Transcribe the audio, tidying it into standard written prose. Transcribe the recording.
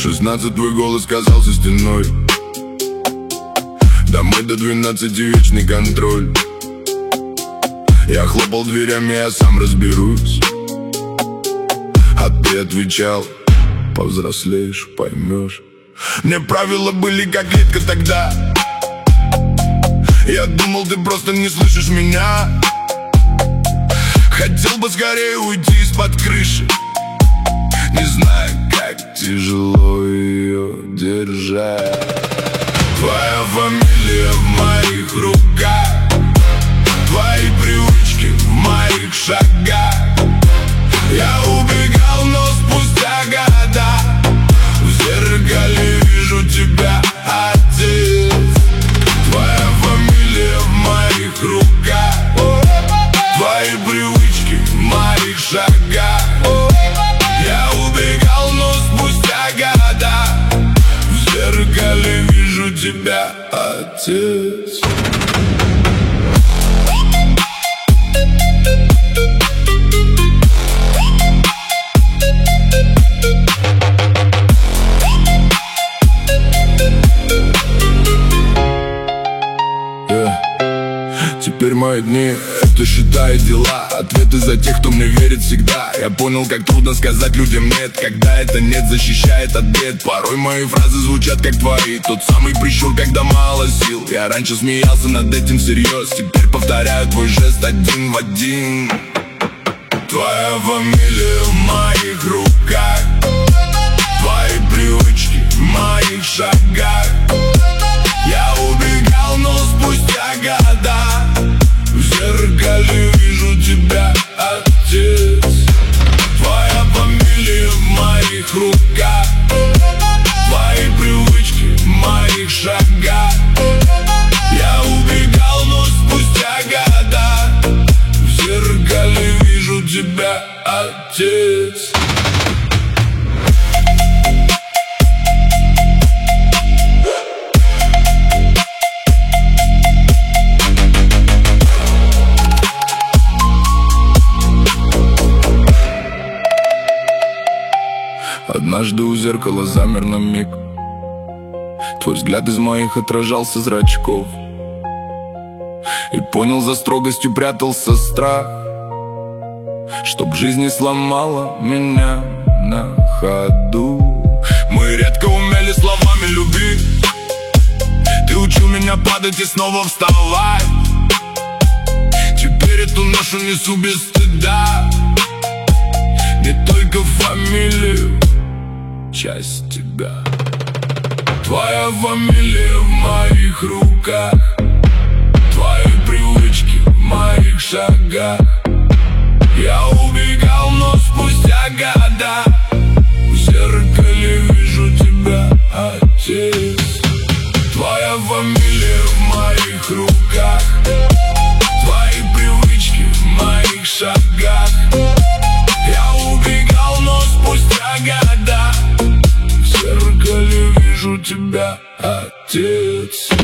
16 твой голос казался стеной. Домой до 12 вечный контроль. Я хлопал дверями, я сам разберусь. А ты отвечал: повзрослеешь, поймешь. Мне правила были как клетка тогда. Я думал, ты просто не слышишь меня. Хотел бы скорее уйти из-под крыши, не знаю, как тяжело ее держать. Твоя фамилия в моих руках, твои привычки в моих шагах. Я убегал, но спустя года в зеркале вижу тебя, отец. Твоя фамилия в моих руках, твои привычки в моих шагах. Я убегал, но спустя года в зеркале вижу тебя, отец. Теперь мои дни — это счета и дела, ответы за тех, кто мне верит всегда. Я понял, как трудно сказать людям нет, когда это нет защищает от бед. Порой мои фразы звучат как твои, тот самый прищур, когда мало сил. Я раньше смеялся над этим всерьез, теперь повторяю твой жест один в один. Твоя фамилия в моих руках, твои привычки в моих шагах. Я убегал, но спустя года в зеркале вижу тебя, отец. Твоя фамилия в моих руках, твои привычки в моих шагах. Я убегал, но спустя года в зеркале вижу тебя, отец. Однажды у зеркала замер на миг, твой взгляд из моих отражался зрачков. И понял, за строгостью прятался страх, чтоб жизнь не сломала меня на ходу. Мы редко умели словами любить, ты учил меня падать и снова вставать. Теперь эту ношу несу без стыда, не только фамилию, часть тебя. Твоя фамилия в моих руках, твои привычки в моих шагах. Я убегал, но спустя года в зеркале вижу тебя, отец. Твоя фамилия в моих руках, твои привычки в моих шагах. Я убегал, но спустя года в зеркале вижу тебя, отец.